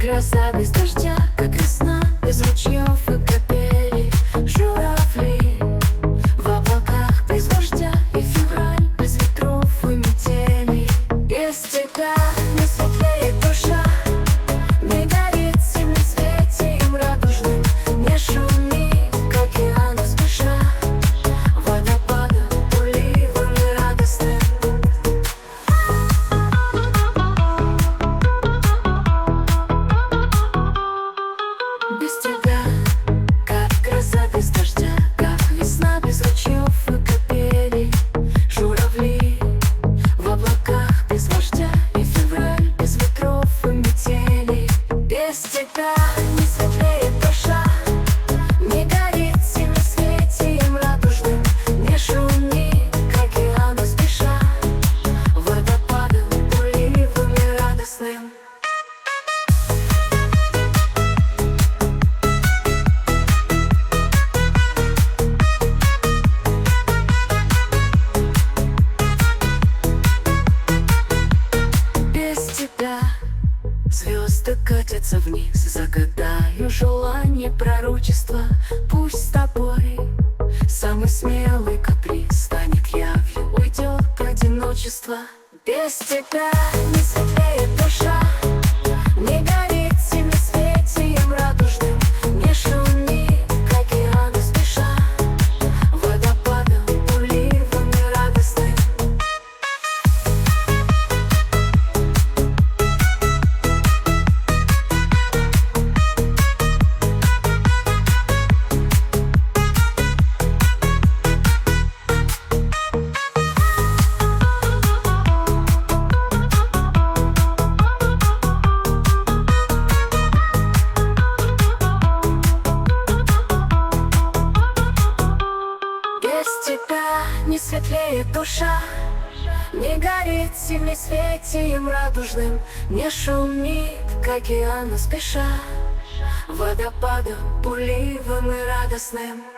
гроза без дождя, как весна без ручьев и капелей. Журавли в облаках без вождя, и февраль без ветров и метелей. Без тебя не светлеет душа, не горит зимним светием радужным, не шумит, как океан спеша, водопадом, уливом и радостным. Без тебя, как гроза без дождя, как весна без ручьев и капелей. Журавли в облаках без вождя, и февраль без ветров и метелей. Без тебя не светлеет душа, не горит зимним светием радужным, не шумит, как океан спеша, водопадом, уливом и радостным. Звезды катятся вниз, загадаю желание пророчества. Пусть с тобой самый смелый каприз станет явью, уйдет одиночество. Без тебя не светлеет душа, не горит зимним светием радужным, не шумит, как океан спеша, водопадом, уливом и радостным. Без тебя не светлеет душа, не горит зимним светием радужным, не шумит, как океан спеша, водопадом, уливом и радостным.